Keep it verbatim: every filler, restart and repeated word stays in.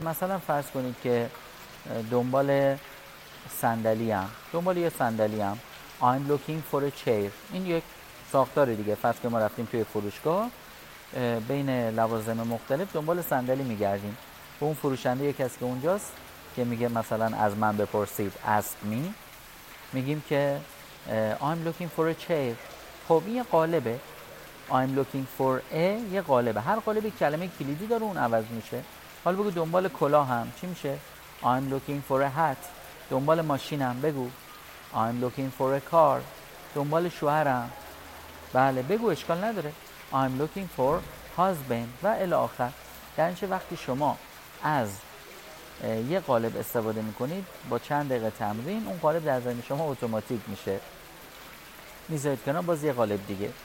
مثلا فرض کنید که دنبال صندلی ام دنبال یه صندلی ام I'm looking for a chair. این یک ساختار دیگه. فرض که ما رفتیم توی فروشگاه، بین لوازم مختلف دنبال صندلی میگردیم. به اون فروشنده یک کسی که اونجاست که میگه مثلا از من بپرسید ask me، میگیم که I'm looking for a chair. خب این یه قالبه. I'm looking for a یه قالبه. هر قالب یک کلمه کلیدی داره، اون عوض میشه. حالا بگو دنبال کلاه هم چی میشه؟ I'm looking for a hat. دنبال ماشینم بگو I'm looking for a car. دنبال شوهرم، بله بگو، اشکال نداره I'm looking for husband و الی آخر. یعنی چه وقتی شما از یه قالب استفاده میکنید، با چند دقیقه تمرین اون قالب در ذهن شما اتوماتیک میشه. میذارید کنار، باز یه قالب دیگه.